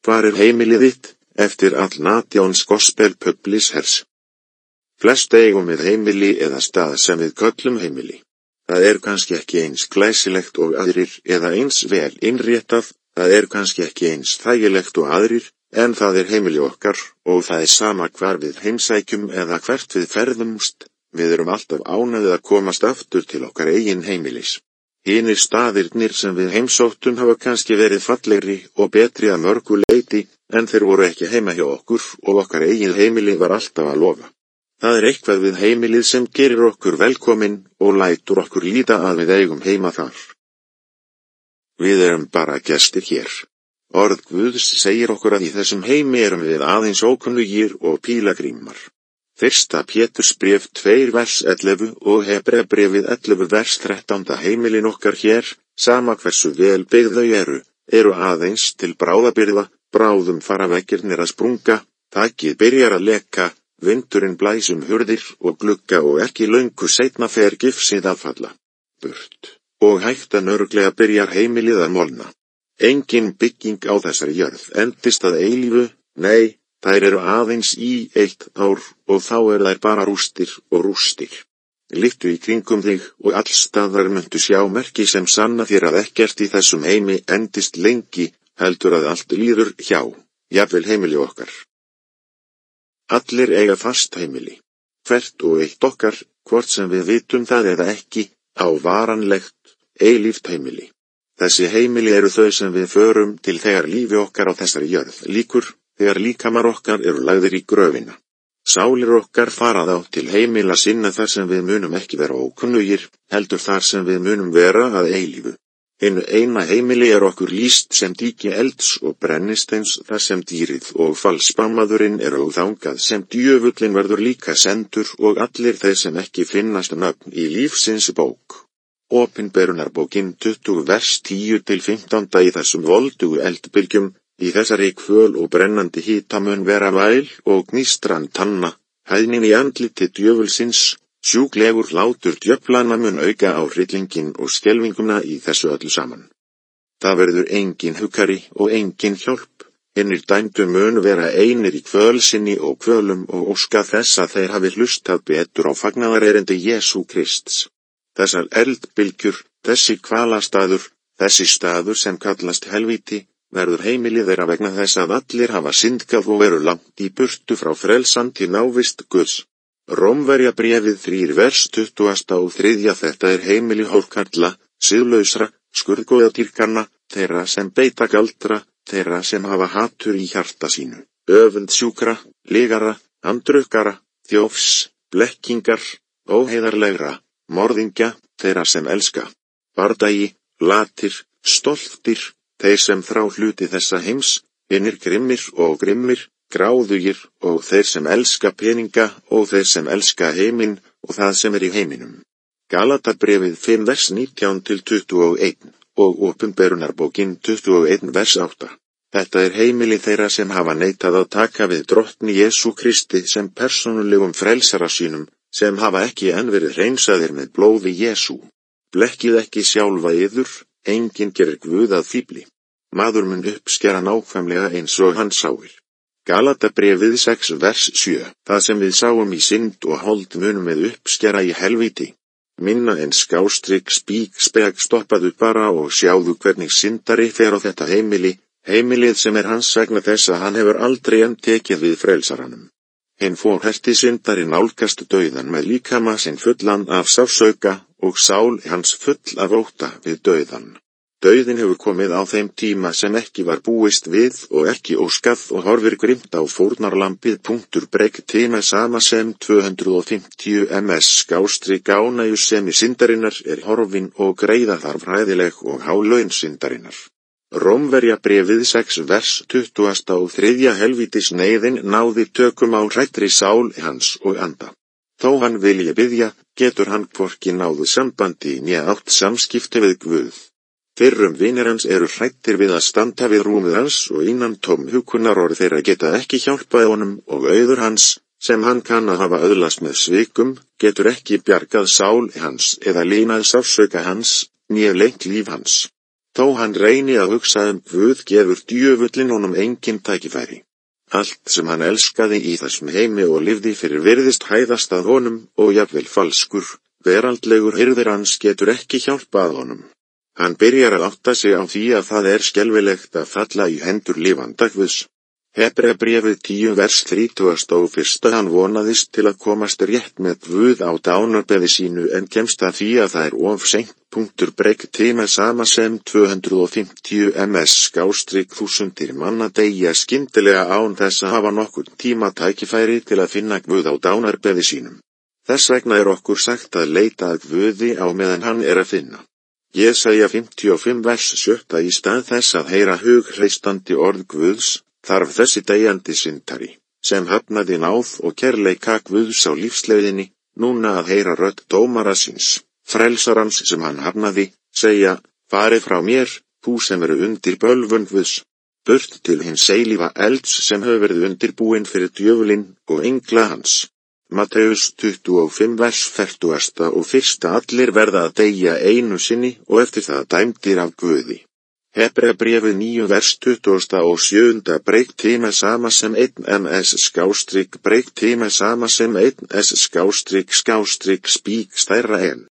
Hvar er heimilið þitt, eftir all Nations Gospel Publishers? Flest eigum við heimili eða stað sem við köllum heimili. Það er kannski ekki eins glæsilegt og aðrir eða eins vel innréttað, það er kannski ekki eins þægilegt og aðrir, en það er heimili okkar og það er sama hvar við heimsækjum eða hvert við ferðumst, við erum alltaf ánægðir að komast aftur til okkar eigin heimilis. Hinir staðirnir sem við heimsóttum hafa kannski verið fallegri og betri að mörgu leyti, en þeir voru ekki heima hjá okkur og okkar eigin heimili var alltaf að lofa. Það er eitthvað við heimilið sem gerir okkur velkomin og lætur okkur líta að við eigum heima þar. Við erum bara gestir hér. Orð Guðs segir okkur að í þessum heimi erum við aðeins ókunnugir og pílagrímar. 1. Pétursbréf 2 vers 11 og Hebreabréfið 11 vers 13. Heimilin okkar hér, sama hversu vel byggð þau eru aðeins til bráðabirgða, bráðum fara veggirnir að sprunga, þakið byrjar að leka, vindurinn blæs hurðir og glugga og ekki löngu seinna fer gifsið að falla burt, og hægt að örugglega byrjar heimilið að molna. Engin bygging á þessari jörð endist að eilífu, nei, þær eru aðeins í 1 ár og þá þær bara rústir og rústir. Líktu í kringum þig og allstaðar muntu sjá merki sem sanna þér að ekkert í þessum heimi endist lengi, heldur að allt líður hjá, jafnvel heimili okkar. Allir eiga fast heimili. Hvert og eitt okkar, hvort sem við vitum það eða ekki, á varanlegt, eilíft heimili. Þessi heimili eru þau sem við förum til þegar lífi okkar á þessari jörð lýkur, þegar líkamar okkar eru lagðir í gröfina. Sálir okkar fara þá til heimila sinna þar sem við munum ekki vera ókunnugir, heldur þar sem við munum vera að eilífu. Hinu eina heimili okkur lýst sem dýki elds og brennisteins þar sem dýrið og falsbamaðurinn og þangað sem djöfullinn verður líka sendur og allir þeir sem ekki finnast nöfn í lífsins bók. Opinberunarbókin 20 vers 10-15 í þessum voldugu eldbylgjum, í þessari kvöl og brennandi hita mun vera væl og gnistran tanna, hæðnin í andliti djöfulsins, sjúklegur hlátur djöflana mun auka á hryllinginn og skelfinguna í þessu öllu saman. Það verður engin huggari og engin hjálp, hinir dæmdu mun vera einir í kvöl sinni og kvölum og óska þess að þeir hafi hlustað betur á fagnaðarerindi Jesú Krists. Þessar eldbylgjur, þessi kvalastaður, þessi staður sem kallast helvíti, verður heimilið þeirra vegna þess að allir hafa syndgað og eru langt í burtu frá frelsandi návist Guðs. Rómverjabréfið 3 vers 23. Þetta heimili hálfkarla, siðlausra, skurðgóðadýrkanna, þeirra sem beita galdra, þeirra sem hafa hatur í hjarta sínu, öfundsjúkra, lygara, andrukkara, þjófs, blekkingar, óheiðarlegra, morðingja, þeirra sem elska, bardagi, latir, stoltir, þeir sem þrá hluti þessa heims, hinir grimmir og grimmir, gráðugir og þeir sem elska peninga og þeir sem elska heiminn og það sem í heiminum. Galatabréfið 5 vers 19-21 og Opinberunarbókin 21 vers 8. Þetta heimili þeirra sem hafa neitað að taka við drottni Jesú Kristi sem persónulegum frelsara sínum, sem hafa ekki enn verið hreinsaðir með blóði Jesú. Blekkið ekki sjálfa yður, enginn gerir Guð að fífli. Maður mun uppskera nákvæmlega eins og hann sáir. Galatabréfið 6 vers 7. Það sem við sáum í synd og hold munum við uppskera í helvíti. Minna en skástrik spíkspeg stoppaðu bara og sjáðu hvernig syndari fer á þetta heimili, heimilið sem hans vegna þess að hann hefur aldrei enn tekið við frelsaranum. Hinn fórherti syndari nálgast dauðan með líkama sinn fullan af sársauka og sál hans full af ótta við dauðan. Dauðinn hefur komið á þeim tíma sem ekki var búist við og ekki óskað og horfir grimt á fórnarlampið .breg sama sem 250 ms/ánægju sem í syndarinnar horfin og greiða þarf hræðileg og há laun syndarinnar. Rómverjabréfið 6 vers 23. Helvítis neyðin náði tökum á hræddri sál hans og anda. Þó hann vilji biðja, getur hann hvorki náðu sambandi né átt samskipti við Guð. Fyrrum vinir hans eru hræddir við að standa við rúmið hans og innan tóm hugkunarorð þeirra geta ekki hjálpað honum og auður hans, sem hann kann að hafa öðlast með svikum, getur ekki bjargað sál hans eða línað sársauka hans, né lengt líf hans. Þó hann reyni að hugsa Guð gefur djöfullinn honum engin tækifæri. Allt sem hann elskaði í þessum heimi og lifði fyrir virðist hæðast að honum og jafnvel falskur, veraldlegur hirðir hans getur ekki hjálpað honum. Hann byrjar að átta sig á því að það skelfilegt að falla í hendur lifanda Guðs. Hebreabréfið 10 vers 31. Hann vonaðist til að komast rétt með Guð á dánarbeði sínu en kemst að því að það of seint. Breyk tíma sama sem 250 ms/1000 manna deyja skyndilega án þess að hafa nokkurn tíma tækifæri til að finna Guð á dánarbeði sínum. Þess vegna okkur sagt að leita að Guði á meðan hann að finna. Jesaja 55 vers 7. Í stað þess að heyra hugreistandi orð Guðs, þarf þessi deyjandi syndari, sem hafnaði náð og kærleika Guðs á lífsleiðinni, núna að heyra rödd dómara síns, frelsarans sem hann hafnaði, segja, farið frá mér, þú sem undir bölvun Guðs, burt til hins eilífa elds sem hefur verið undirbúinn fyrir djöfulinn og engla hans. Matteus 25 vers 40. Og fyrsta allir verða að deyja einu sinni og eftir það dæmdir af Guði. Hebreabréfið 9 vers 27. Breyk tíma sama sem 1 ms/breyk tíma sama sem 1 s/spík stærra en.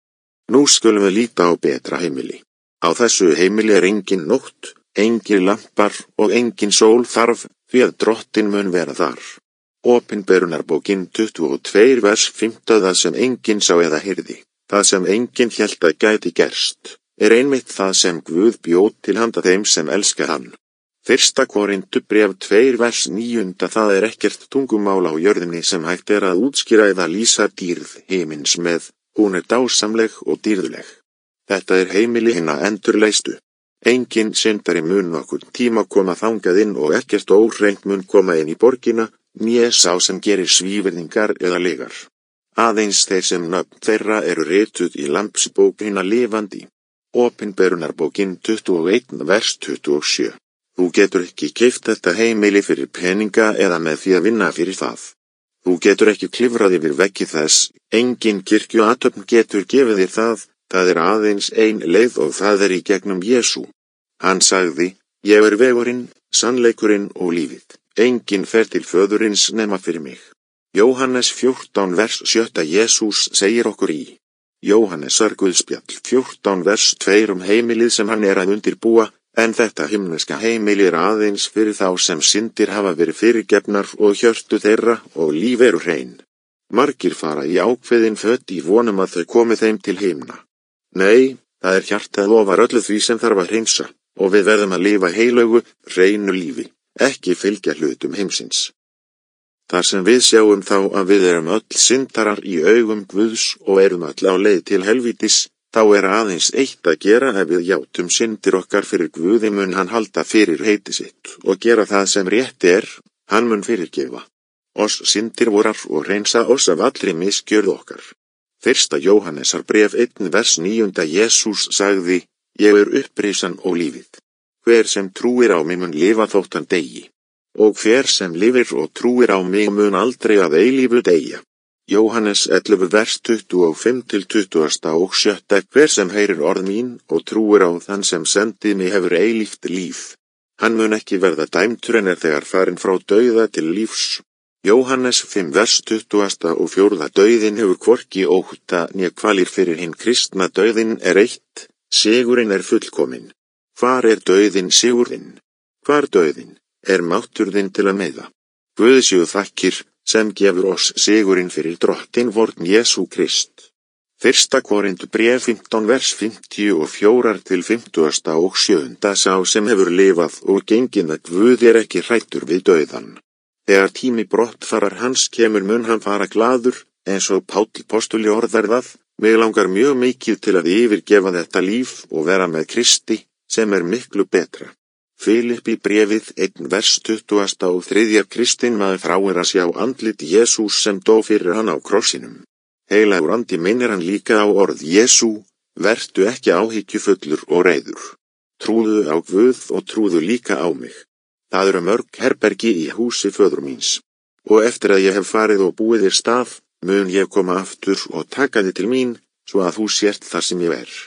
Nú skulum við líta á betra heimili. Á þessu heimili engin nótt, engin lampar og engin sól þarf, því að Drottinn mun vera þar. Opinberunarbókin 22 vers 5. Það sem enginn sá eða heyrði, það sem enginn hélt að gæti gerst, einmitt það sem Guð bjó til handa þeim sem elska hann. 1. Korintubréf 2 vers 9. Það ekkert tungumál á jörðinni sem hægt að útskýra eða lýsa dýrð himins með, hún dásamleg og dýrðleg. Þetta heimili hinna endurleistu. Enginn syndari mun nokkurn tíma koma þangað inn og ekkert óhreint mun koma inn í borgina, né sá sem gerir svívirðingar eða lygar. Aðeins þeir sem nöfn þeirra rituð í lambsbók hinna lifandi. Opinberunarbókin 21 vers 27. Þú getur ekki keypt þetta heimili fyrir peninga eða með því að vinna fyrir það. Þú getur ekki klifrað yfir veggi þess, engin kirkjuathöfn getur gefið þér það aðeins ein leið og það í gegnum Jesú. Hann sagði, ég vegurinn, sannleikurinn og lífið. Enginn fer til föðurins nema fyrir mig. Jóhannes 14 vers 7. Jesús segir okkur í Jóhannesar Guðspjall 14 vers 2 heimilið sem hann að undirbúa, en þetta himneska heimili aðeins fyrir þá sem syndir hafa verið fyrirgefnar og hjörtu þeirra og líf hrein. Margir fara í ákveðin föt í vonum að þau komi þeim til himna. Nei, það hjartað lofar öllu því sem þarf að hreinsa, og við verðum að lifa heilögu, hreinu lífi, ekki fylgja hlutum heimsins. Þar sem við sjáum þá að við öll syndarar í augum Guðs og öll á leið til helvítis, þá aðeins eitt að gera ef við játum syndir okkar fyrir Guði mun hann halda fyrir heiti sitt og gera það sem rétt hann mun fyrirgefa oss syndir vorar og hreinsa oss af allri misgjörð okkar. 1. Jóhannesar bréf 1 vers 9. Jesús sagði, ég upprisan og lífið. Hver sem trúir á mig mun lifa þótt hann deyi. Og hver sem lifir og trúir á mig mun aldrei að eilífu deyja. Jóhannes 11 vers 25-27. Hver sem heyrir orð mín og trúir á þann sem sendið mig hefur eilíft líf. Hann mun ekki verða dæmdur en þegar farinn frá dauða til lífs. Jóhannes 5 vers 24. Dauðinn hefur hvorki ótta né kvalir fyrir hinn kristna. Dauðinn eitt, sigurinn fullkominn. Hvar dauðinn sigurinn? Hvar dauðinn? Máttur þinn til að meiða. Guði séu þakkir, sem gefur oss sigurinn fyrir Drottinn vorn Jesú Krist. 1. Korintubréf 15 vers 54-57. Sá sem hefur lifað og gengið að Guð ekki hræddur við dauðan. Þegar tími brottfarar hans kemur mun hann fara glaður, eins og Páll postuli orðar það, mig langar mjög mikið til að yfirgefa þetta líf og vera með Kristi, sem miklu betra. Filippi bréfið 1 vers 23. Kristinn maður þráir að sjá andlit Jesús sem dó fyrir hann á krossinum. Heilagur andi minnir hann líka á orð Jesú, vertu ekki áhyggjufullur og reiður. Trúðu á Guð og trúðu líka á mig. Það mörg herbergi í húsi föður míns. Og eftir að ég hef farið og búið stað, mun ég koma aftur og taka þig til mín, svo að þú sért þar sem ég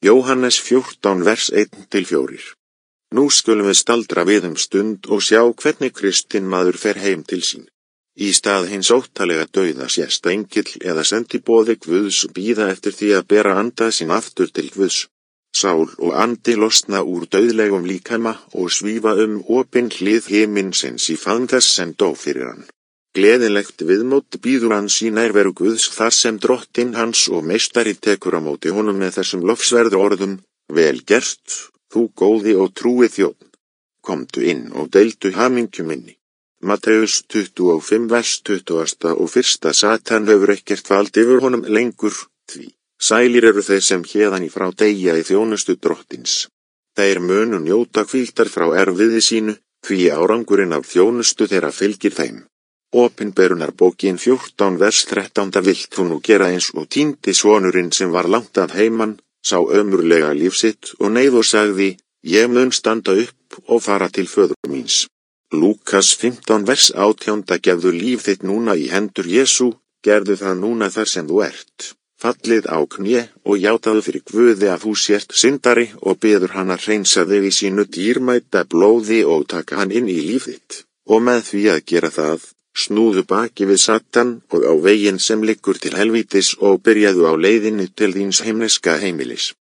Jóhannes 14 vers 1-4. Nú skulum við staldra við stund og sjá hvernig kristinn maður fer heim til sín. Í stað hins óttalega dauða sést engill eða sendiboði Guðs bíða eftir því að bera anda sín aftur til Guðs. Sál og andi losna úr dauðlegum líkama og svífa opin hlið himinsins í faðm þess sem dó fyrir hann. Gleðilegt viðmót bíður hans í nærveru Guðs þar sem drottinn hans og meistari tekur á móti honum með þessum lofsverðu orðum: Vel gert, þú góði og trúi þjónn. Komdu inn og deildu hamingju minni. Matteus 25 vers 21. Satan hefur ekkert vald yfir honum lengur, því sælir eru þeir sem héðan í frá deyja í þjónustu drottins. Þeir munu njóta hvíldar frá erfiði sínu, því árangurinn af þjónustu þeirra fylgir þeim. Opinberunarbókin 14 vers 13. Vilt þú nú gera eins og týndi sonurinn sem var langt að heiman, sá ömurlega líf sitt og neyð og sagði: Ég mun standa upp og fara til föður míns. Lúkas 15 vers 18. Gefðu líf þitt núna í hendur Jesú, gerðu það núna þar sem þú ert. Fallið á kné og játaðu fyrir Guði að þú sért syndari og biður hann að hreinsa þig í sínu dýrmæta blóði og taka hann inn í líf þitt. Og með því að gera það, snúðu baki við Satan og á veginn sem liggur til helvítis og byrjaðu á leiðinni til þíns himneska heimilis.